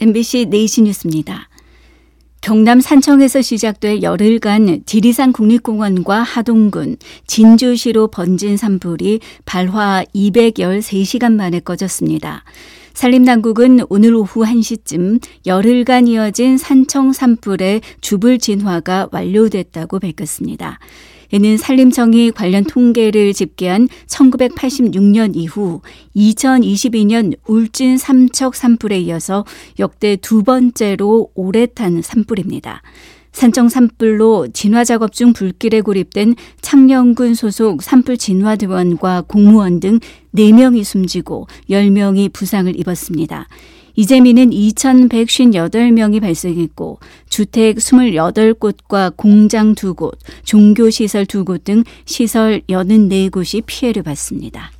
MBC 4시 뉴스입니다. 경남 산청에서 시작돼 열흘간 지리산 국립공원과 하동군, 진주시로 번진 산불이 발화 213시간 만에 꺼졌습니다. 산림당국은 오늘 오후 1시쯤 열흘간 이어진 산청 산불의 주불 진화가 완료됐다고 밝혔습니다. 이는 산림청이 관련 통계를 집계한 1986년 이후 2022년 울진 삼척 산불에 이어서 역대 두 번째로 오래 탄 산불입니다. 산청 산불로 진화 작업 중 불길에 고립된 창녕군 소속 산불 진화대원과 공무원 등 4명이 숨지고 10명이 부상을 입었습니다. 이 재미는 2,158명이 발생했고 주택 28곳과 공장 2곳, 종교시설 2곳 등 시설 84곳이 피해를 봤습니다.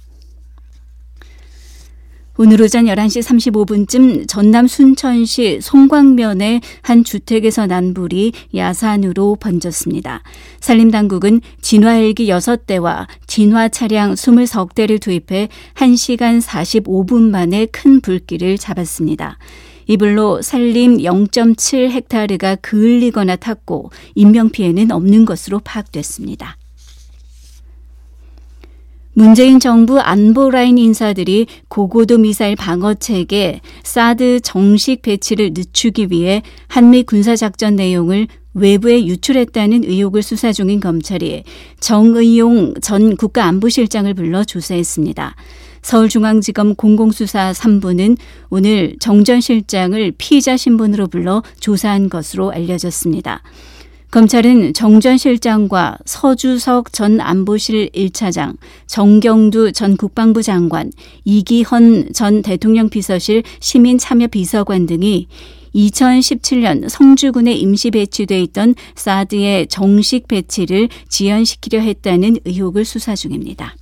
오늘 오전 11시 35분쯤 전남 순천시 송광면의 한 주택에서 난 불이 야산으로 번졌습니다. 산림당국은 진화 헬기 6대와 진화 차량 20대를 투입해 1시간 45분 만에 큰 불길을 잡았습니다. 이 불로 산림 0.7헥타르가 그을리거나 탔고 인명피해는 없는 것으로 파악됐습니다. 문재인 정부 안보라인 인사들이 고고도 미사일 방어체계 사드 정식 배치를 늦추기 위해 한미 군사작전 내용을 외부에 유출했다는 의혹을 수사 중인 검찰이 정의용 전 국가안보실장을 불러 조사했습니다. 서울중앙지검 공공수사 3부는 오늘 정 전 실장을 피의자 신분으로 불러 조사한 것으로 알려졌습니다. 검찰은 정 전 실장과 서주석 전 안보실 1차장, 정경두 전 국방부 장관, 이기헌 전 대통령 비서실 시민참여비서관 등이 2017년 성주군에 임시 배치돼 있던 사드의 정식 배치를 지연시키려 했다는 의혹을 수사 중입니다.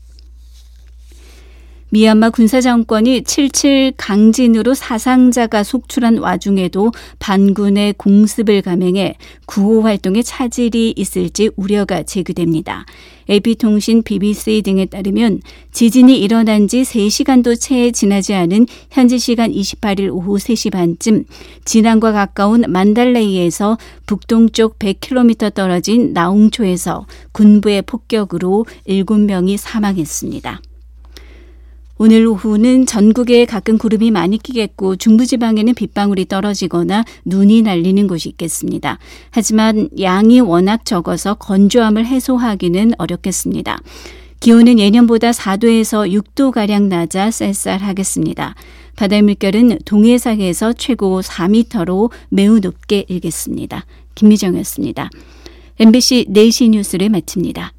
미얀마 군사정권이 7.7 강진으로 사상자가 속출한 와중에도 반군의 공습을 감행해 구호 활동에 차질이 있을지 우려가 제기됩니다. AP통신, BBC 등에 따르면 지진이 일어난 지 3시간도 채 지나지 않은 현지 시간 28일 오후 3시 반쯤 진앙과 가까운 만달레이에서 북동쪽 100km 떨어진 나웅초에서 군부의 폭격으로 7명이 사망했습니다. 오늘 오후는 전국에 가끔 구름이 많이 끼겠고 중부지방에는 빗방울이 떨어지거나 눈이 날리는 곳이 있겠습니다. 하지만 양이 워낙 적어서 건조함을 해소하기는 어렵겠습니다. 기온은 예년보다 4도에서 6도가량 낮아 쌀쌀하겠습니다. 바다의 물결은 동해상에서 최고 4m로 매우 높게 일겠습니다. 김미정이었습니다. MBC 4시 뉴스를 마칩니다.